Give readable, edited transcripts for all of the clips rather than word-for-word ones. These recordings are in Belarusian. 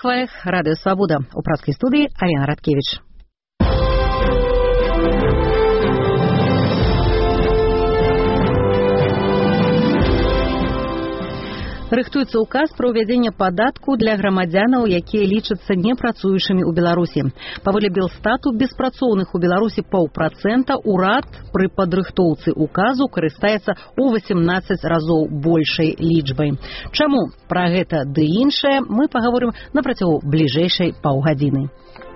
слухваях Радыё Свабода. У пражскай студыі Алена Радкевіч. Рыхтуецца ўказ пра ўвядзенне падатку для грамадзянаў, якія лічацца непрацуючымі ў Беларусі. Паводле Белстату, беспрацоўных у Беларусі 0,5%, урад пры падрыхтоўцы ўказу карыстаецца ў 18 разоў большай лічбай. Чаму? Пра гэта ды іншае мы пагаворым на працягу бліжэйшай паўгадзіны.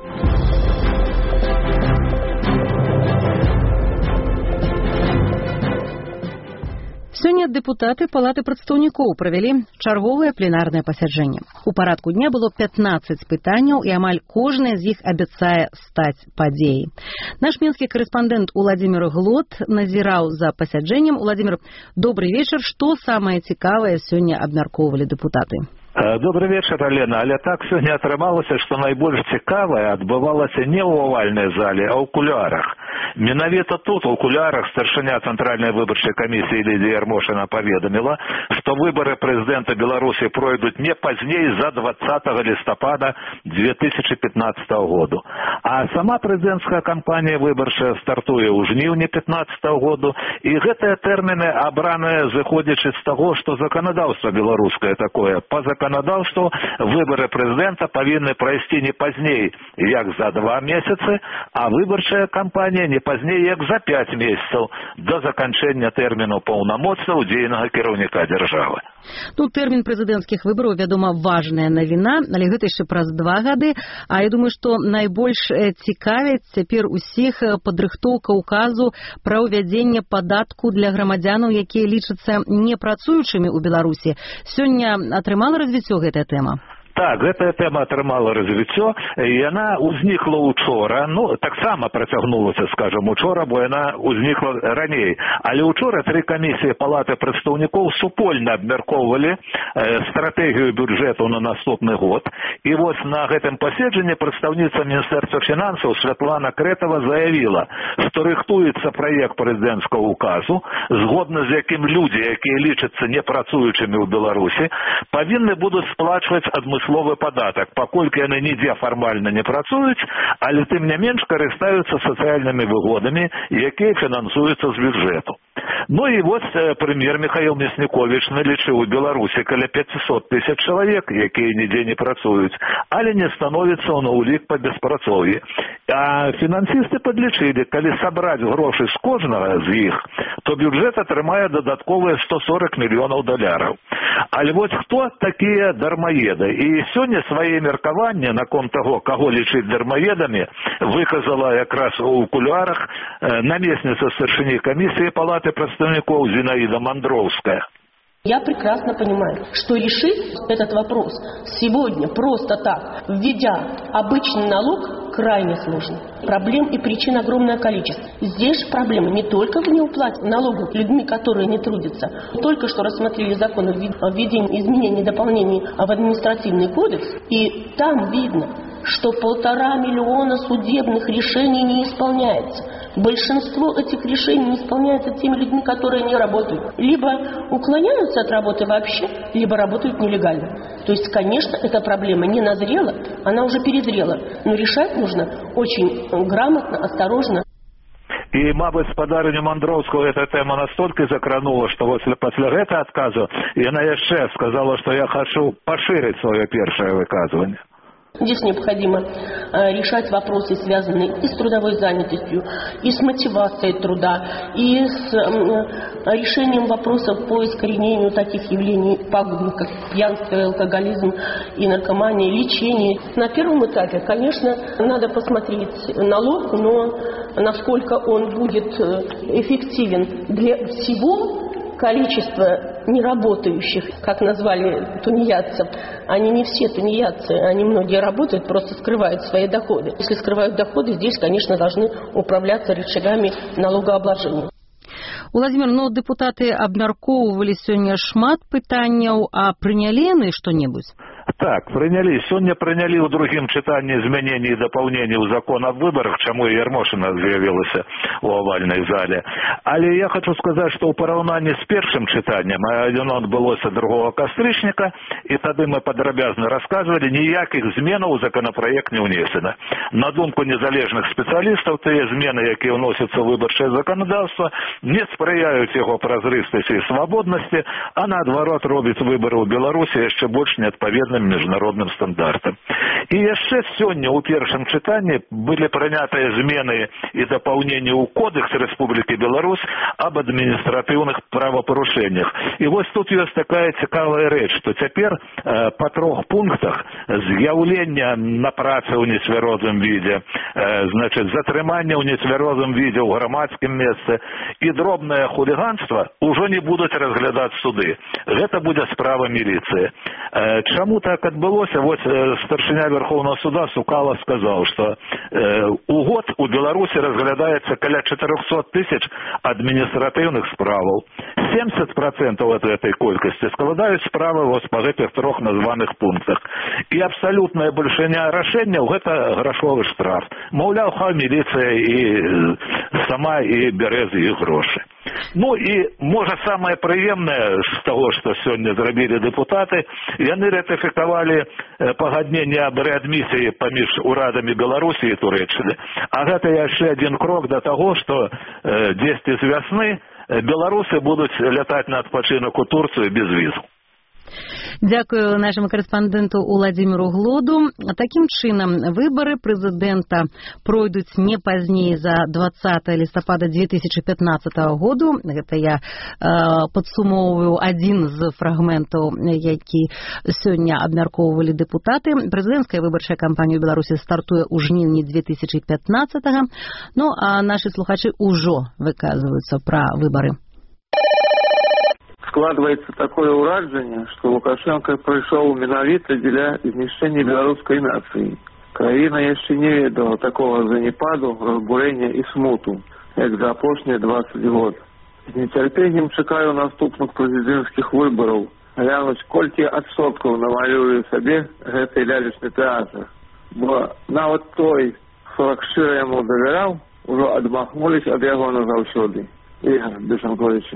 Сёння дэпутаты Палаты прадстаўнікоў правялі чарговае пленарнае пасяджэнне. У парадку дня было 15 пытанняў, і амаль кожнае з іх абяцае стаць падзеяй. Наш мінскі карэспандэнт Уладзімір Глот назіраў за пасяджэннем. Уладзімір, добрый вечар. Што самае цікавае сёння абмяркоўвалі дэпутаты? Добрый вечер, Алена. Але так сёння атрымалася, што найбольш цікавае адбывалася не ў овальнай зале, а ў кулуарах. Менавіта тут, у кулуарах, старшыня Цэнтральнай выбарчай камісіі Лідія Ярмошына паведаміла, што выбары прэзідэнта Беларусі пройдуць не пазней за 20 лістапада 2015 году. А сама прэзідэнцкая кампанія выбарчая стартуе ў жніўні 2015 году, і гэтыя тэрміны абраныя зыходзячы з таго, што заканадаўства беларускае такое. Па заканадаўству выбары прэзідэнта павінны прайсці не пазней, як за 2 месяцы, а выбарчая кампанія не пазней, як за 5 месяцаў да заканчэння тэрміну паўнамоцтваў дзейнага кіраўніка дзяржавы. Ну, тэрмін прэзідэнцкіх выбараў, вядома, важная навіна, але гэта яшчэ праз 2 гады. А я думаю, што найбольш цікавіць цяпер усіх падрыхтоўка ўказу пра ўвядзенне падатку для грамадзянаў, якія лічацца непрацуючымі ў Беларусі. Сёння атрымала развіццё гэтая тэма? Так, гэтая тэма атрымала развіццё, і яна ўзнікла учора, таксама працягнулася, скажам, учора, бо яна ўзнікла раней. Але учора 3 камісіі Палаты прадстаўнікоў супольна абмяркоўвалі стратэгію бюджэту на наступны год. І вось на гэтым паседжанні прадстаўніца Міністэрства фінансаў Святлана Крэтава заявіла, што рыхтуецца праект прэзідэнцкага ўказу, згодна з якім людзі, якія лічацца непрацуючымі ў Беларусі, павінны будуць сплачваць адмысловы падатак, паколькі яны нідзе фармальна не працуюць, але тым не менш карыстаюцца сацыяльнымі выгодамі, якія фінансуюцца з бюджэту. Ну і вось прэм'ер Міхаіл Мясніковіч налічыў у Беларусі каля 500 тысяч чалавек, якія нідзе не працуюць, але не становіцца на ўлік па беспрацоўі. А фінансісты падлічылі, калі сабраць грошы з кожнага з іх, то бюджэт атрымае дадатковыя $140 мільёнаў. Але вось хто такія дармаеды? І сёння свае меркаванне наконт таго, каго лічыць дармаедамі, выказала якраз у кулуарах намесніца старшыні камісіі Палаты прадстаўнікоў Зинаида Мандроўская. Я прекрасно понимаю, что решить этот вопрос сегодня просто так, введя обычный налог, крайне сложно. Проблем и причин огромное количество. Здесь же проблема не только в неуплате налогов людьми, которые не трудятся. Только что рассмотрели закон о введении изменений и дополнений в административный кодекс, и там видно, что 1,5 миллиона судебных решений не исполняется. Большинство этих решений не исполняется теми людьми, которые не работают. Либо уклоняются от работы вообще, либо работают нелегально. То есть, конечно, эта проблема не назрела, она уже перезрела. Но решать нужно очень грамотно, осторожно. І, мабуть, спадарню Мандроўскую эта тэма настолькі закранула, што пасля гэтага адказу яна яшчэ сказала, што я хочу пашырыць сваё першае выказванне. Здесь необходимо решать вопросы, связанные и с трудовой занятостью, и с мотивацией труда, и с решением вопросов по искоренению таких явлений пагубных, как пьянство, алкоголизм и наркомания, лечение. На первом этапе, конечно, надо посмотреть налог, но насколько он будет эффективен для всего количество неработающих, как назвали тунеядцев, они не все тунеядцы, они многие работают, просто скрывают свои доходы. Если скрывают доходы, здесь, конечно, должны управляться рычагами налогообложения. Уладзімір, дэпутаты абмяркоўвалі сёння шмат пытанняў, а прынялі яны што-небудзь? Так, прынялі. Сёння прынялі ў другім чытанні змяненні і дапаўненні ў закон аб выбарах, чаму і Ярмошына з'явілася ў авальнай зале. Але я хочу сказаць, што ў параўнанні з першым чытаннем, яно адбылося 2 кастрычніка, і тады мы падрабязна расказвалі, ніякіх зменаў у законапраект не ўнесена. На думку незалежных спецыялістаў, тыя змены, якія ўносяцца ў выбарчае заканадаўства, не спрыяюць яго празрыстасці і свабоднасці, а наадварот робіць выбары ў Беларусі яшчэ больш неадпаведным міжнародным стандартам. І яшчэ сёння ў першым чытанні былі прынятыя змены і дапаўненні ў Кодекс Рэспублікі Беларусь аб адміністратыўных правапарушэннях. І вось тут ёсць такая цікавая рэч, што цяпер па 3 пунктах з'яўлення на працы ў нецвярозым відзе, значыць, затрымання ў нецвярозым відзе ў грамадскім месцы і дробнае хуліганства ўжо не будуць разглядаць суды. Гэта будзе справа міліцыі. Чаму так адбылося? Вот старшыня Верховного суда Сукала сказаў, што у год у Беларусі разглядаецца каля 400 тысяч адміністратыўных справаў. 70% от этой колькасці складаюць справы вот па гэтых 3 названых пунктах. І абсалютная бальшыня рашэнняў гэта грашовы штраф. Маўляў, хай міліцыя і сама і бярэ з іх грошы. Ну і, можа, самае прыемнае з таго, што сёння зрабілі дэпутаты, яны ратыфікавалі пагадненне аб рэадмісіі паміж урадамі Беларусі і Турэччыны. А гэта яшчэ адзін крок да таго, што дзесьці з вясны беларусы будуць лятаць на адпачынак у Турцыю без візу. Дзякую нашаму корэспандэнту Уладзіміру Глоду. Такім чынам, выбары прэзідэнта пройдуць не пазней за 20 лістапада 2015 году. Гэта я падсумоўваю адзін з фрагментаў, які сёння абмяркоўвалі дэпутаты. Прэзідэнцкая выбарчая кампанія ў Беларусі стартуе ў жніўні 2015-го. Ну, а нашы слухачы ўжо выказваюцца пра выбары. Складваецца такое ўражанне, што Лукашенко прыйшоў менавіта дзеля знішчэння беларускай нацыі. Краіна яшчэ не ведала такого занепаду, разбурэння і смуту, як за апошнія 20 год. З нецярпеннем чакаю наступных прэзідэнцкіх выбараў, глянуць, колькі адсоткаў намалюе сабе гэты лялечны тэатр. Бо нават той, хто шчыра яму давяраў, ужо адмахнуліся ад яго назаўсёды. Ігор Бешанкович.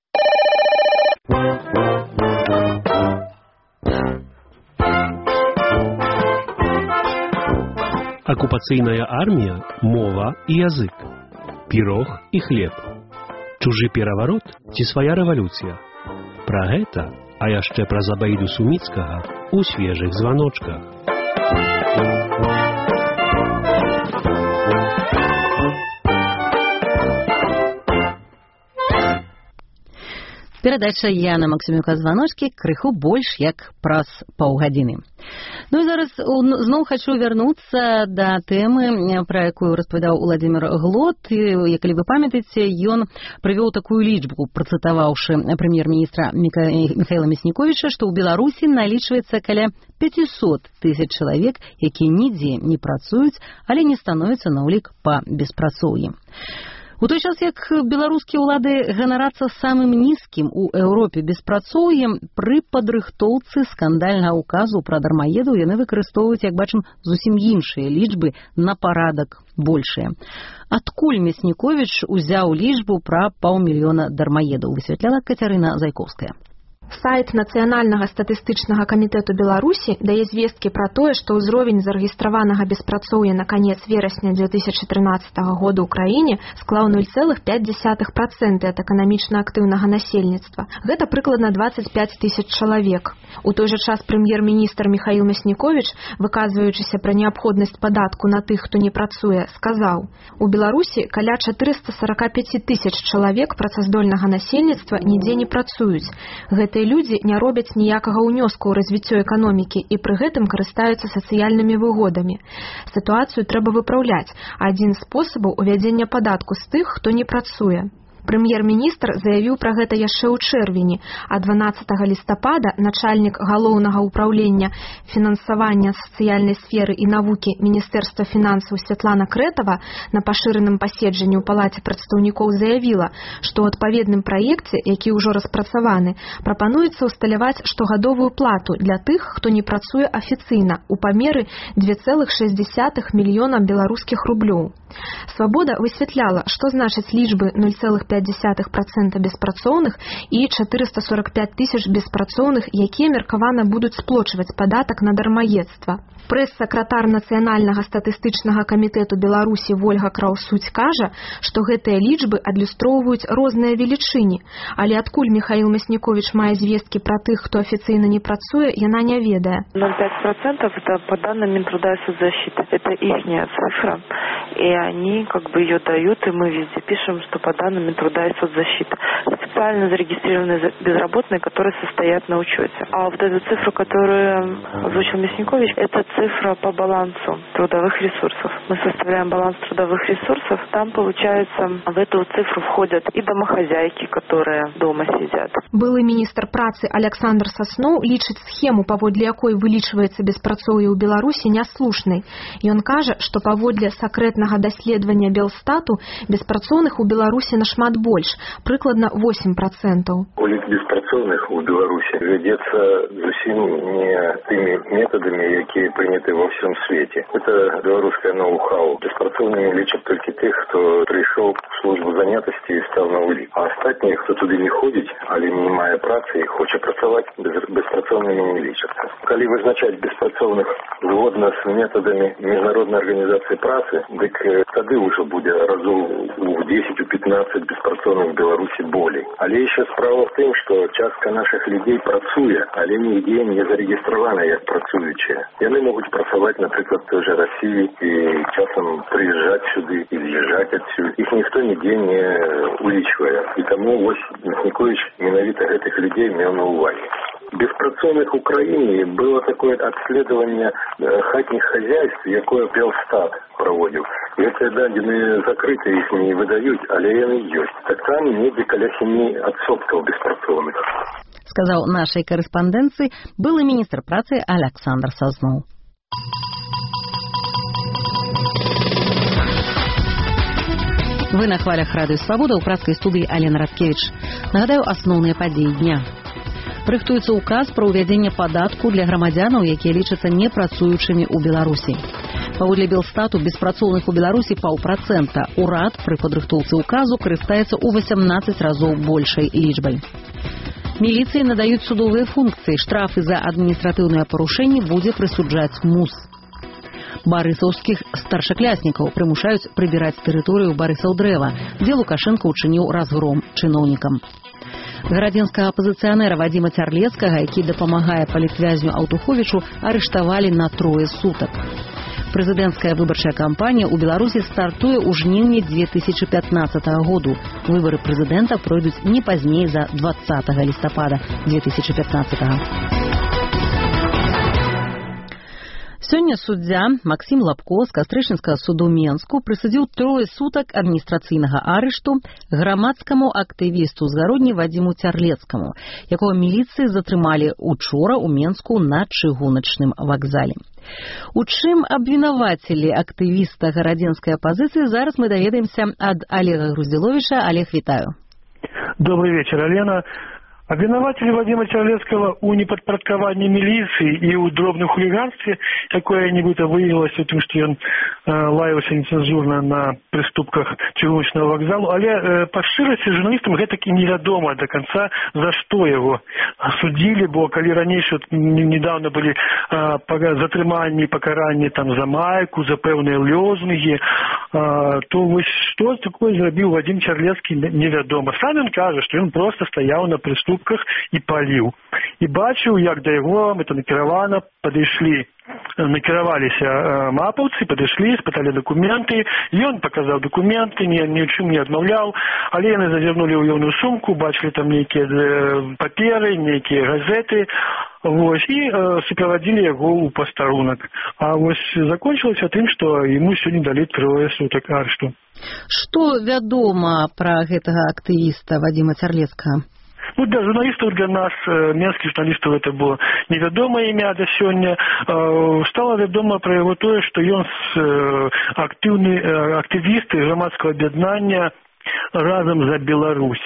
Акупацыйная армія, мова і язык, пірог і хлеб, чужы пераварот ці свая рэвалюцыя. Пра гэта, а яшчэ пра Забаіду Суміцкага у свежых званочках. Перадача Яна Максімюка «Званочкі» крыху больш як праз паўгадзіны. Ну і зараз зноў хачу вярнуцца да тэмы, пра якую распавядаў Уладзімір Глод. Калі вы памятаеце, ён прывёў такую лічбу, працытаваўшы прэм'ер-міністра Міхаіла Мясніковіча, што ў Беларусі налічваецца каля 500 тысяч чалавек, якія нідзе не працуюць, але не становяцца на ўлік па беспрацоўі. У той час, як беларускія ўлады ганарацца самым нізкім у Еўропе беспрацоўем, пры падрыхтоўцы скандальнага ўказу пра дармаедаў яны выкарыстоўваюць, як бачым, зусім іншыя лічбы на парадак большыя. Адкуль Мясніковіч узяў лічбу пра 500 000 дармаедаў, высвятляла Кацярына Зайковская. Сайт Нацыянальнага статыстычнага камітэту Беларусі дае звесткі пра тое, што ўзровень зарэгістраванага беспрацоўя на канец верасня 2013 года ў краіне склаў 0,5% ад эканамічна актыўнага насельніцтва. Гэта прыкладна 25 тысяч чалавек. У той жа час прэм'ер-міністр Міхаіл Мясніковіч, выказваючыся пра неабходнасць падатку на тых, хто не працуе, сказаў: у Беларусі каля 445 тысяч чалавек працаздольнага насельніцтва нідзе не працуюць. Гэтыя людзі не робяць ніякага ўнёску ў развіццё эканомікі і пры гэтым карыстаюцца сацыяльнымі выгодамі. Сітуацыю трэба выпраўляць. Адзін з спосабаў увядзення падатку з тых, хто не працуе. Прэм'ер-міністр заявіў пра гэта яшчэ ў чэрвені, а 12 лістапада начальнік галоўнага ўпраўлення фінансавання сацыяльнай сферы і навукі Міністэрства фінансаў Святлана Крэтава на пашыраным паседжанні ў палаце прадстаўнікоў заявіла, што ў адпаведным праекце, які ўжо распрацаваны, прапануецца ўсталяваць штогадовую плату для тых, хто не працуе афіцыйна ў памеры 2,6 мільёна беларускіх рублёў. Свабода высвятляла, што значыць лічбы 0,5% беспрацоўных і 445 тысяч беспрацоўных, якія меркавана будуць сплочваць падатак на дармаедства. Прэс-сакратар Нацыянальнага статыстычнага камітэту Беларусі Вольга Краўсуць кажа, што гэтыя лічбы адлюстроўваюць розныя велічыні, але адкуль Михаил Мяснікович мае звесткі пра тых, хто афіцыйна не працуе, яна не ведае. 0,5% это по данным Минтруда и соцзащиты. Это ихняя цифра, и они ее дают, и мы везде пишем, что по данным Минтруда и соцзащиты. Специально зарегистрированные безработные, которые состоят на учете. А вот эту цифру, которую озвучил Мясникович, это цифра по балансу трудовых ресурсов. Мы составляем баланс трудовых ресурсов. Там, получается, в эту цифру входят и домохозяйки, которые дома сидят. Былы міністр працы Александр Сасноў лічыць схему, паводле якой вылічваецца беспрацоўе ў Беларусі, няслушнай. Ён кажа, што паводле сакрэтнага даследавання Белстату беспрацоўных у Беларусі нашмат больш, прыкладна 8%. Улік беспрацоўных у Беларусі вядзецца зусім не тымі метадамі, якія прыняты ва ўсім свеце. Это беларускае ноу-хау. Беспрацоўнымі лічаць толькі тых, хто прыйшоў у службу занятасці і стаў на улік. А астатнія, хто туды не ходзіць, але не мае працы і хоча працаваць, беспрацоўнымі не лічацца. Калі вызначаць беспрацоўных згодна з метадамі Міжнароднай арганізацыі працы, дык тады ўжо будзе разоў у 10-15 беспрацоўных в Беларусі болей. Але яшчэ справа в тым, што частка нашых людзей працуе, але нігде не зарэгістравана як працуючыя. Яны могуць працаваць, напрыклад, той жа Расіі і часам прыязджаць сюды і з'язджаць адсюль. Іх ніхто нідзе не улічвае. І таму вось Мяснікович менавіта гэтых людзей меў на уваге. Беспрацоўных у краіне было такое обследование хатніх хозяйств, якое Белстат проводил. Гэтыя дадзеныя закрытыя, іх не выдаюць, але яны ёсць. Так там недзе каля 7% беспрацоўных. Сказаў нашай корэспандэнцыі былы міністр працы Александр Сасноў. Вы на хвалях Радыё Свабода, ў пражскай студыі Алена Радкевіч. Нагадаю асноўныя падзеі дня. Рыхтуецца указ пра ўвядзенне падатку для грамадзянаў, якія лічацца непрацуючымі ў Беларусі. Паводле Белстату беспрацоўных у Беларусі 0,5%. Урад пры падрыхтоўцы указу карыстаецца ў 18 разоў большай лічбай. Міліцыі надаюць судовыя функцыі. Штрафы за адміністратыўныя парушэнні будзе прысуджаць МУС. Барысаўскіх старшакляснікаў прымушаюць прыбіраць тэрыторыю Барысаў-Дрэва, дзе Лукашенко ўчыніў разгром чыноўнікам. Гарадзенскага апазіцыянера Вадзіма Цярлецкага, які дапамагае палітвязню Аўтуховічу, арыштавалі на 3 сутак. Прэзідэнцкая выбарчая кампанія ў Беларусі стартуе ў жніўні 2015 году. Выбары прэзідэнта пройдуць не пазней за 20 лістапада 2015. Сёння суддзя Максім Лапко з Кастрычніцкага суду Менску прысудзіў 3 сутак адміністрацыйнага арышту грамадскаму актывісту з Гародні Вадзіму Цярлецкаму, якога міліцыі затрымалі учора ў Менску на чыгуначным вакзале. У чым абвінавацілі актывіста гарадзенскай апазіцыі, зараз мы даведаемся ад Олега Груздзіловіча. Олег, вітаю. Добрый вечер, Алена. Обвинуватели Вадима Цярлецкого у неподпорядковании милиции и у дробном хулиганстве, такое нібито выявилось в том, что он лаялся нецензурно на приступках чыгуначного вокзалу, але по шчырасці журналистам гэтакі невядома до конца, за что его судили, бо калі ранейше недавно были затрыманні, покаранні там за майку, за пэўныя лозунги, то вось что такое зрабіў Вадим Цярлецкі невядома. Сам он кажа, что он просто стоял на приступке юбках і паліў. І бачыў, як да яго мэтанакіравана накіраваліся мапаўцы, падышлі, спыталі дакументы, ён паказаў дакументы, ні ў чым не адмаўляў, але яны зазірнулі ў ягоную сумку, бачылі там нейкія паперы, нейкія газеты, і суправадзілі яго ў пастарунак. А закончылася тым, што яму сёння далі 3 сутак арышту. Што вядома пра гэтага актывіста Вадзіма Цярлецкага? Для журналистов, для нас, менских журналистов, это было невядомое имя до сегодня. Стало вядома про его то, что он активный активист громадского объединения разом за Беларусь.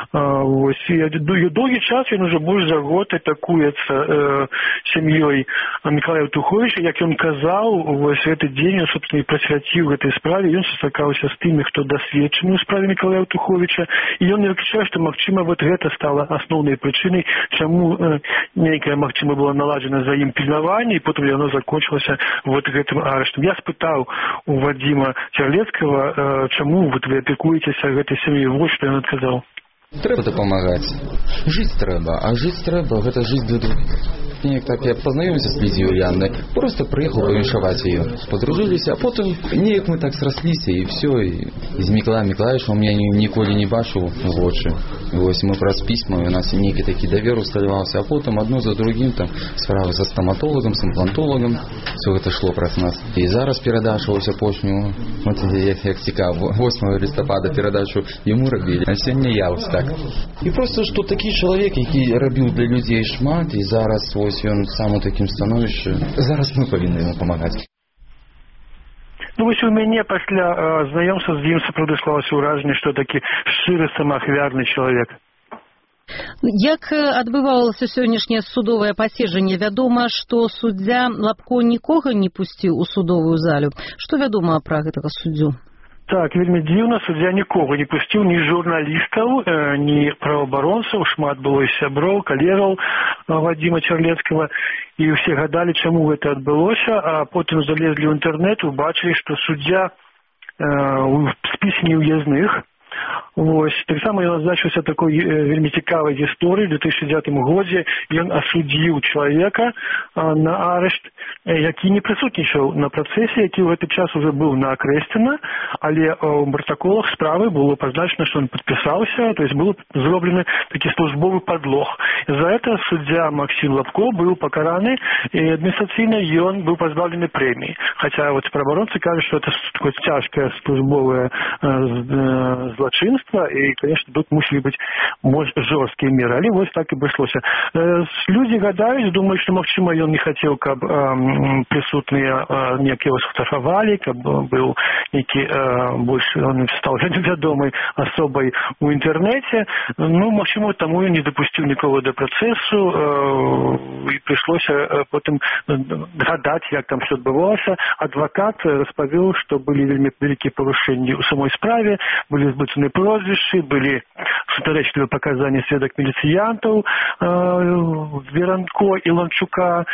Долгий час он уже больше за год атакуется семьей Миколая Евтуховича. Как он казал, этот день он, собственно, и просвятил в этой справе. Он состыкался с теми, кто досведчены в справе Миколая Евтуховича. И он не выключает, что, махчима, вот это стало основной причиной, чему некая, махчима, была наладжена за им пильнование, и потом оно закончилось вот этим арештом. Я спытал у Вадима Цярлецкага, чему вот вы опекуетесь гэтай сям'і, вот што ён адказаў. Трэба дапамагаць. Жыць трэба, а жыць трэба, гэта жыць для других. Неяк так я познаёмся з Лідзією Юліяннай, просто прыехаў павіншаваць яе. Подружыліся, а потым неяк мы так срасліся, і все, і з Мікалаем Мікалаевичем я ніколі не бачыў у вочы. Мы праз пісьма, у нас нейкі такі давер усталяваўся, а потым адно за другім там справы са стаматолагам, з імплантолагам, все гэта шло праз нас. І зараз перадача вось апошнюю, вот як цікава, 8 лістапада перадачу яму рабілі, а сёння я вось так. І просто, што такі чалавек, які рабіў для людзей шмат, і зараз вось ён сам у такім становішчы, зараз мы павінны яму памагаць. Вось у мяне пасля знаёмства з ім сапраўды склалася ўражанне, што такі шчыры самаахвярны чалавек. Як адбывалася сённяшняе судовае паседжанне? Вядома, што суддзя Лапко нікога не пусціў у судовую залю. Што вядома пра гэтага суддзю? Так, вельмі дзіўна, суддзя нікога не пусціў, ні журналістаў, ні праваабаронцаў, шмат было і сяброў, калегаў Вадзіма Цярлецкага, і ўсе гадалі, чаму гэта адбылося, а потым залезлі ў інтэрнэт, убачылі, што суддзя ў спісе неўязных. Таксама ён адзначыўся такой вельмі цікавай гісторыі. У 2009 годзе ён асудзіў чалавека на арышт, які не прысутнічаў на працэсе, які ў гэты час уже быў на Акрэсціна, але ў пратаколах справы было пазначана, што ён падпісаўся, то есть быў зроблены такі службовы подлог. За это суддзя Максим Лапко быў пакараны, і адміністрацыйна ён быў пазбаўлены прэміі. Хаця праваабаронцы кажуць, што это такое цяжкае службовае злачынства, і, конечно, тут мусілі быць больш жорсткія меры, але вось так і прыйшлося. Людзі гадаюць, думаюць, што, магчыма, ён не хацеў, каб прысутныя неяк яго сфотаграфавалі, каб быў нейкі больш, он стаў вядомай асобай у інтэрнэце. Магчыма, таму ён не дапусціў нікога да працэсу, і прыйшлося потым гадаць, як там все адбывалася. Адвакат распавёў, што былі вельмі вялікія парушэнні ў самой справе, были збыцаны прозвішчы, былі супярэчлівыя паказанні сведак міліцыянтаў Веранко і Ланчука.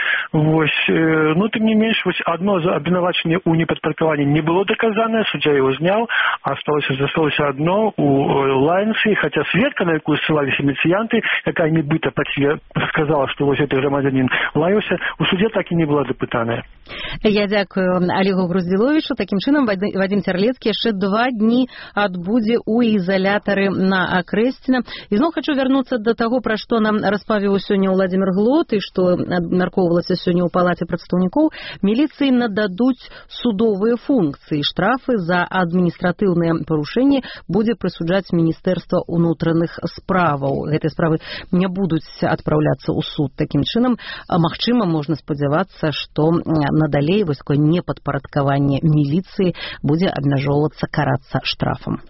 Тым не менш, одно абвінавачанне ў непадпарадкаванні не было даказанае, суддзя яго зняў, а засталося одно у Лайнсы, хаця сведка, на якую ссылаліся міліцыянты, якая нібыта сказала, што вось гэты грамадзянін лаяўся, у судзе так і не была дапытаная. Я дзякую Олегу Груздзіловічу. Такім чынам, Вадзім Цярлецкі яшчэ 2 дні адбудзе ў ізалятары на Акрэсціна. І зноў хочу вярнуцца да таго, пра што нам распавіў сёння Владзімир Глот, і што абмяркоўвалася сёння ў палаце прадстаўнікоў. Міліцыі нададуць судовыя функцыі. Штрафы за адміністратыўныя парушэнні будзе прысуджаць Міністэрства ўнутраных справаў. Гэтыя справы не будуць адпраўляцца ў суд. Такім чынам, магчыма, можна спадзявацца, што надалей вось такое непадпарадкаванне міліцыі будзе абмяжоўвацца, карацца штрафам.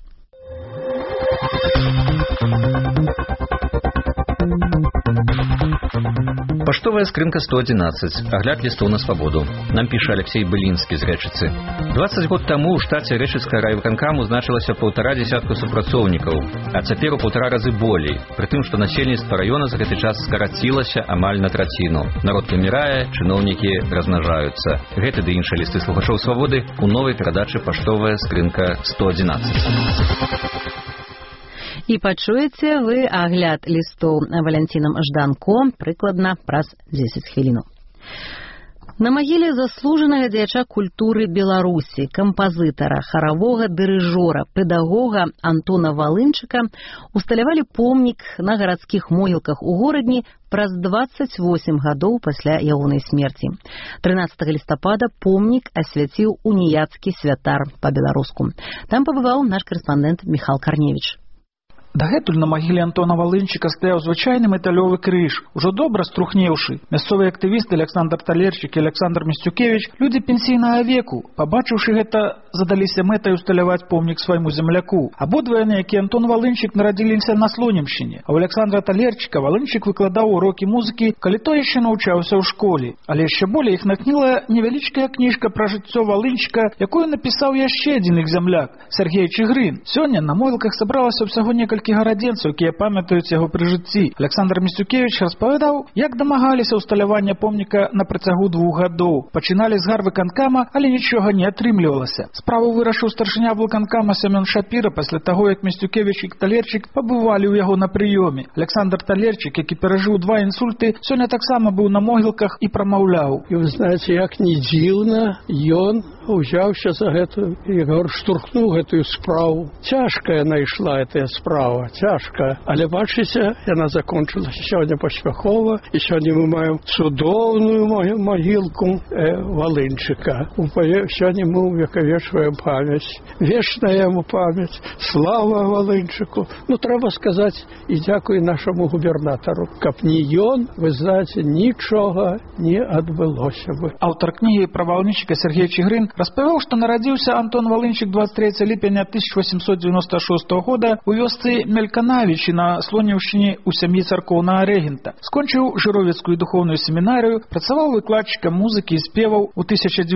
Паштовая скрынка 111. Агляд лістоў на свабоду. Нам піша Алексей Былінскі з Рэчыцы. 20 год таму ў штаце Рэчыцкага райвыканкаму значылася 1,5 дзесятку супрацоўнікаў, а цяпер у 1,5 разы болей, пры тым, што насельніцтва раёна за гэты час скарацілася амаль на траціну. Народ памірае, чыноўнікі размнажаюцца. Гэты ды іншыя лісты слухачоў свабоды ў новай перадачы «Паштовая скрынка 111». І пачуеце вы агляд лістоў Валянцінам Жданко прыкладна праз 10 хвілінаў. На магіле заслужанага дзеяча культуры Беларусі, кампазітара, харавога дырыжора, педагога Антона Валынчыка усталявалі помнік на гарадскіх могілках у горадні праз 28 гадоў пасля ягонай смерці. 13 лістапада помнік асвяціў уніяцкі святар па-беларуску. Там пабываў наш карэспандэнт Міхал Карневіч. Дагэтуль на магіле Антона Валынчыка стаяў звычайны металёвы крыж, ужо добра струхнеўшы. Мясцовыя актывісты Александр Талерчык і Александр Місцюкевіч, людзі пенсійнага веку, пабачыўшы гэта, задаліся мэтай усталяваць помнік свайму земляку. Абодва яны, як і Антон Валынчык, нарадзіліся на Слонімшчыне. А у Александра Талерчыка Валынчык выкладаў урокі музыкі, калі той яшчэ навучаўся ў школе. Але яшчэ болей іх натхніла невялічкая кніжка пра жыццё Валынчыка, якую напісаў яшчэ адзін іх земляк, Сергей Чыгрын. Сёння на могілках сабралася ўсяго некалькі гарадзенцаў, якія памятаюць яго пры жыцці. Александр Місцюкевіч распавядаў, як дамагаліся ўсталявання помніка на працягу 2 гадоў. Пачыналі з гарвыканкама, але нічога не атрымлівалася. Справу вырашыў старшыня выканкама Семён Шапіра пасля таго, як Місцюкевіч і Талерчык пабывалі ў яго на прыёме. Александр Талерчык, які перажыў 2 інсульты, сёння таксама быў на могілках і прамаўляў. І вы знаеце, як не дзіўна, ён узяўся за гэтую і штурхнуў гэтую справу. Цяжкая найшла гэтая справа, цяжкая. Але бачыце, яна закончылася сёння паспяхова, і сёння мы маем цудоўную магілку Валынчыка. Сёння мы увекавечваем памяць. Вечная яму памяць. Слава Валынчыку. Ну, трэба сказаць і дзякуй нашаму губернатару. Каб не ён, вы знаеце, нічога не адбылося бы. Аўтар кнігі пра Валынчыка Сергей Чыгрын распавёў, што нарадзіўся Антон Валынчык 23 ліпеня 1896 года у вёсцы Мельканавічы на Слонімшчыне у сям'і царкоўнага рэгента. Скончыў жыровіцкую духоўную семінарыю, працаваў выкладчыкам музыкі і спеваў. У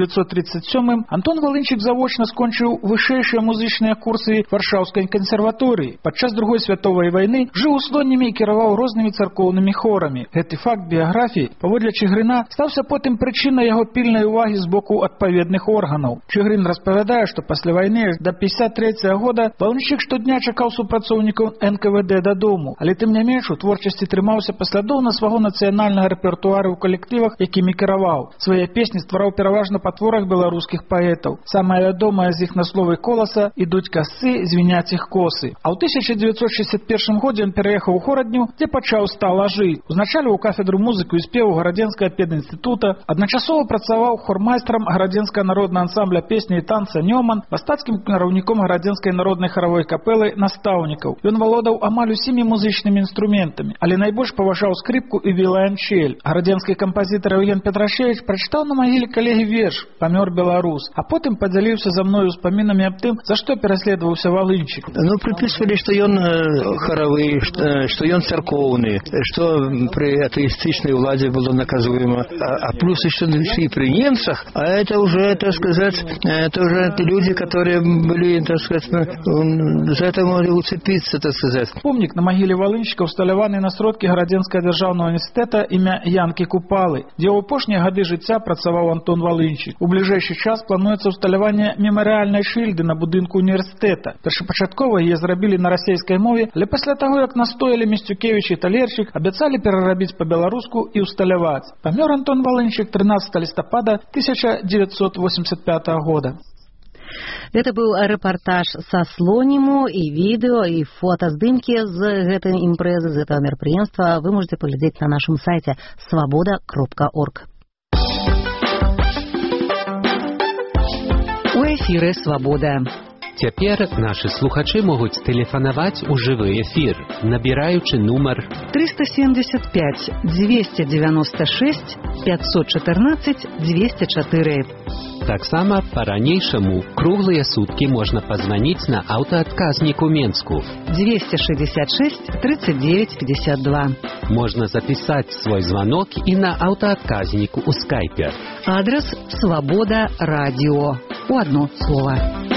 1937-м Антон Валынчык завочна скончыў вышэйшыя музычныя курсы Варшаўскай кансерваторыі. Падчас Другой святовай вайны жыў у Слоніме і кіраваў рознымі царкоўнымі хорамі. Гэты факт біяграфіі, паводле Чыгрына, стаўся потым прычынай яго пільнай увагі з боку адпаведных органаў. Чыгрын распавядае, што пасля вайны да 53 года Валынчык штодня чакаў супрацоўнікаў НКВД дадому, але тым не менш у творчасці трымаўся паслядоўна свайго нацыянальнага рэпертуару ў калектывах, якімі кіраваў. Свае песні ствараў пераважна па творах беларускіх паэтаў. Самая вядомая з іх на словы Коласа «Ідуць касы, звіняць іх косы». А ў 1961 годзе ён пераехаў у Хорадню, дзе пачаў стала жыць. Узначаліў кафедру музыку і спеву Гарадзенскага педінстытута, адначасова працаваў хормайстрам Гарадзенскага народнага ансамбля песні і танца «Нёман», мастацкім кіраўніком Гарадзенскай народнай харавой капэлы «Настаўнікаў». Ён валодаў амаль усімі музычнымі інструментамі, але найбольш паважаў скрыпку і віяланчэль. Гарадзенскі кампазітар Евген Петрашевіч прачытаў на магіле калегі верш «Памёр беларус», а потым падзяліўся за мною ўспамінамі аб тым, за што пераследаваўся Валынчык. Ну, приписывали, что ён хоровый, что ён церковный, что при атеистичной владе было наказуемо. А плюс еще и при немцах, а это уже, так сказать, это уже люди, которые были, так сказать, за это могли уцепиться, так сказать. Помнік на магіле Валынчыка ўсталяваны на сродкі Гарадзенскага дзяржаўнага універсітэта імя Янкі Купалы, дзе ў апошнія гады жыцця працаваў Антон Валынчык. У бліжэйшы час плануецца ўсталяванне мемарыяльнай шыльды на будынку універсітэта. Першапачаткова яе зрабілі на расейскай мове, але пасля таго, як настоялі Місцюкевіч і Талерчык, абяцалі перарабіць па-беларуску і ўсталяваць. Памёр Антон Валынчык 13 лістапада 1985 года. Гэта быў рэпартаж са Слоніму, і відэо, і фотаздымкі з гэтай імпрэзы, з гэтага мерапрыемства вы можете паглядзець на нашым сайце свабода.орг. У эфіры «Свабода». Цяпер нашы слухачы могуць тэлефанаваць у жывы эфір, набіраючы нумар 375 296 514 204. Таксама па-ранейшаму круглыя суткі можна пазваніць на аўтаадказнік у Менску 266 39 52. Можна запісаць свой званок і на аўтаадказніку ў скайпе. Адрес «Свабода радіо» у одно слово.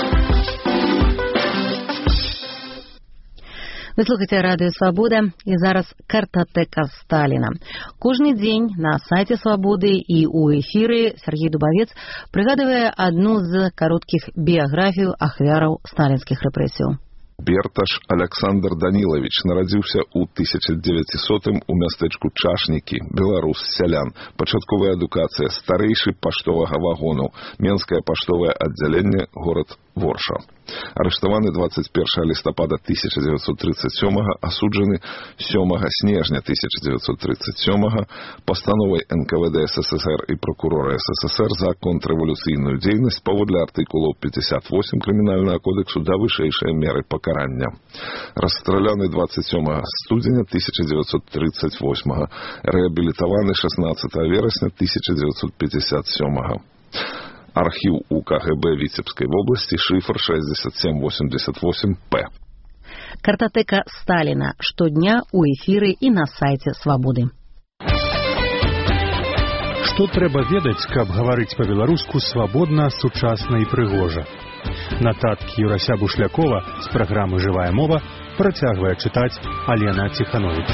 Вы слухаеце радыё «Свабода» і зараз картатэка Сталіна. Кожны дзень на сайце «Свабоды» і ў эфіры Сергей Дубавец прыгадвае адну з кароткіх біяграфій ахвяраў сталінскіх рэпрэсіяў. Берташ Александр Данилович нарадзіўся ў 1900-м у мястэчку Чашнікі, беларус, сялян. Пачатковая адукацыя, старэйшы паштовага вагону, Менскае паштовае аддзяленне, горад Ворша. Арыштаваны 21 лістапада 1937-га, асуджаны 7 снежня 1937-га пастановай НКВД СССР і прокурора СССР за контррэвалюцыйную дзейнасць паводле артыкулаў 58 Крымінальнага кодексу да вышэйшай меры пакарання. Расстраляны 27 студзеня 1938-га, рэабілітаваны 16 верасня 1957-га. Архіў у КГБ Віцебскай вобласці, шифр 6788П. Картатэка Сталіна. Штодня у эфіры і на сайце Свабоды. Што трэба ведаць, каб гаварыць па-беларуску свабодна, сучасна і прыгожа? Нататкі Юрася Бушлякова з праграмы «Жывая мова» працягвае чытаць Алена Ціхановіч.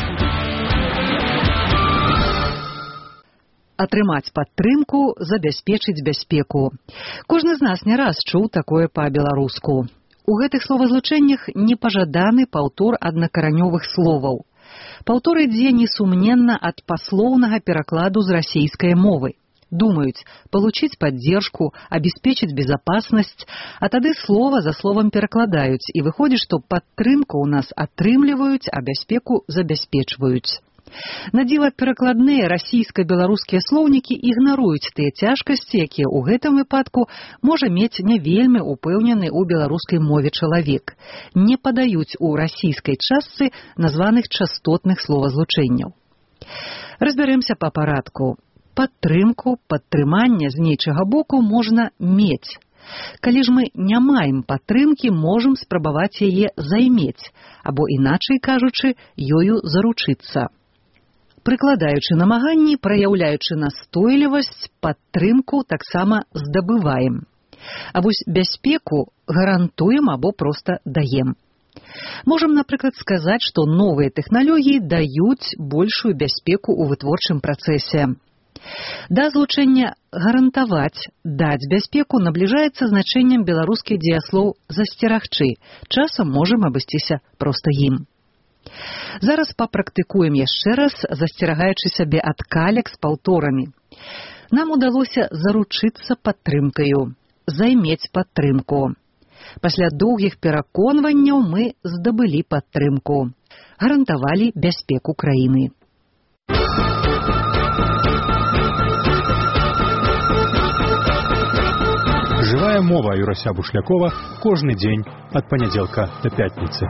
Атрымаць падтрымку, забяспечыць бяспеку. Кожны з нас не раз чуў такое па-беларуску. У гэтых словазлучэннях непажаданы паўтор аднакаранёвых словаў. Паўтор ідзе несумненна ад паслоўнага перакладу з расійскай мовы. Думаюць, получить поддержку, обеспечить безопасность, а тады слова за словом перакладаюць, і выходзіць, што падтрымку ў нас атрымліваюць, а бяспеку забяспечваюць. На дзіва перакладныя расійска-беларускія слоўнікі ігнаруюць тыя цяжкасці, якія ў гэтым выпадку можа мець не вельмі упэўнены ў беларускай мове чалавек. Не падаюць у расійскай частцы названых частотных словазлучэнняў. Разбярэмся па парадку. Падтрымку, падтрыманне з нейчага боку можна мець. Калі ж мы не маем падтрымкі, можам спрабаваць яе займець, або, іначай кажучы, ёю заручыцца. Прыкладаючы намаганні, праяўляючы настойлівасць, падтрымку таксама здабываем. А вось бяспеку гарантуем або проста даем. Можам, напрыклад, сказаць, што новыя тэхналогіі даюць большую бяспеку ў вытворчым працэсе. Да злучэння гарантаваць, даць бяспеку набліжаецца значэннем беларускі дзеяслоў засцерагчы. Часам можам абысціся проста ім. Зараз папрактыкуем яшчэ раз, засцерагаючы сябе ад калек з паўторамі. Нам удалося заручыцца падтрымкаю, займець падтрымку. Пасля доўгіх пераконванняў мы здабылі падтрымку, гарантавалі бяспеку краіны. Жывая мова Юрася Бушлякова кожны дзень ад панядзелка да пятніцы.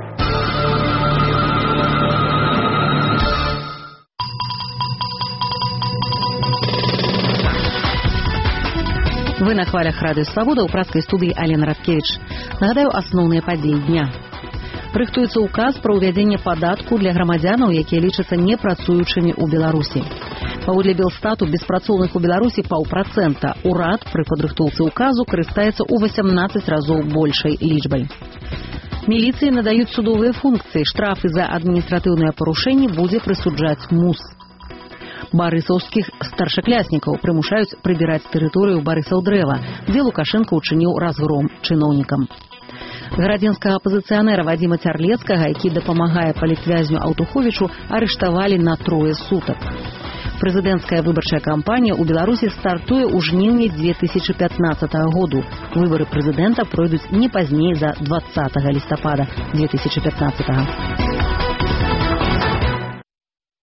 Вы на хвалях Радыё Свабода, ў працкай студыі Алена Радкевіч. Нагадаю асноўныя падзеі дня. Рыхтуецца ўказ пра ўвядзенне падатку для грамадзянаў, якія лічацца непрацуючымі ў Беларусі. Паводле Белстату беспрацоўных у Беларусі 0,5%. Урад пры падрыхтоўцы ўказу карыстаецца ў 18 разоў большай лічбай. Міліцыі надаюць судовыя функцыі. Штрафы за адміністратыўныя парушэнні будзе прысуджаць МУС. Барысаўскіх старшакляснікаў прымушаюць прыбіраць тэрыторыю Барысаў-Дрэва, дзе Лукашенко ўчыніў разгром чыноўнікам. Гарадзенскага апазіцыянера Вадзіма Цярлецкага, які дапамагае палітвязню Аўтуховічу, арыштавалі на 3 сутак. Прэзідэнцкая выбарчая кампанія ў Беларусі стартуе ў жніўні 2015 году. Выбары прэзідэнта пройдуць не пазней за 20 лістапада 2015.